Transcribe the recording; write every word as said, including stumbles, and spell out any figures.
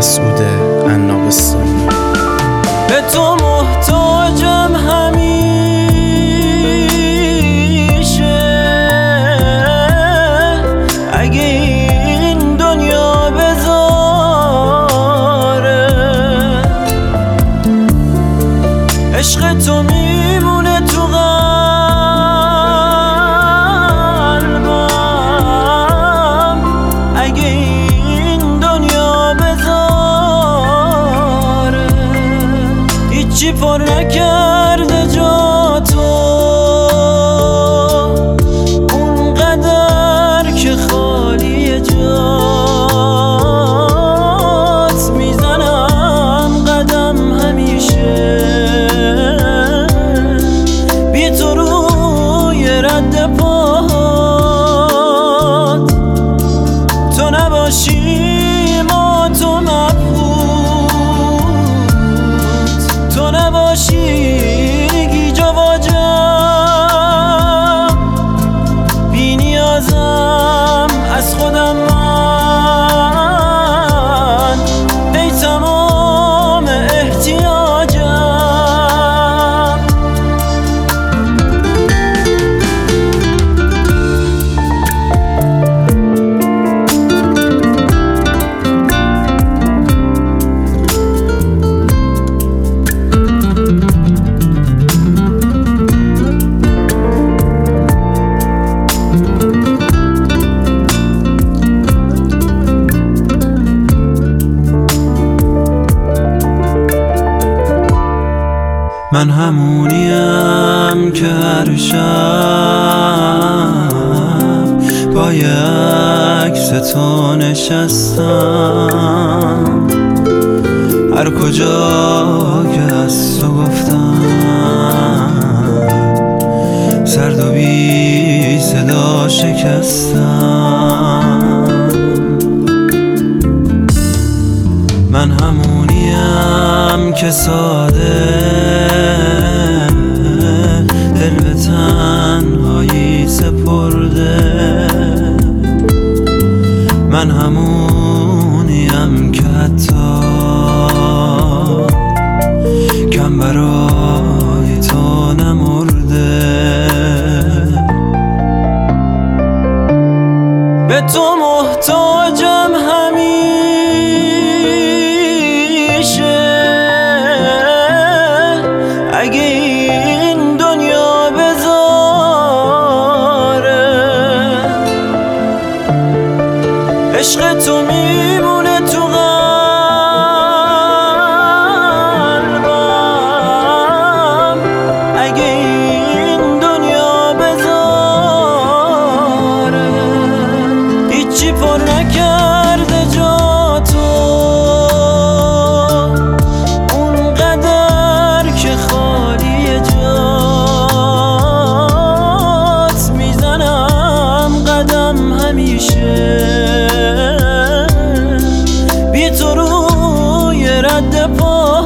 مسعود عنابستانی. به تو محتاجم همیشه، اگه این دنیا بذاره عشق تو میمونه تو قلبم، اگه این دنیا بذاره هیچی پر نکرده جا تو، اونقدر که خالی جات میزنم قدم همیشه، بی تو روی رد پاهات تو نباشی ما تو مبهوت، تو نباشی گیج و واجم، بی نیازم از خودم من، ای تمام احتیاجم. من همونیم که هر شب با یه عکس تو نشستم، هر کجا که از تو گفتم سرد و بی صدا شکستم. من همونیم که ساده دل به تنهایی سپرده، من همونیم که حتی کم برای تو نمرده. به تو محتاجم همیشه، اگه این دنیا بذاره عشق تو میمونه تو قلبم، اگه این دنیا بذاره هیچی پر نکرده جا تو، اونقدر که خالی جات میزنم قدم همیشه، بی تو روی رد پا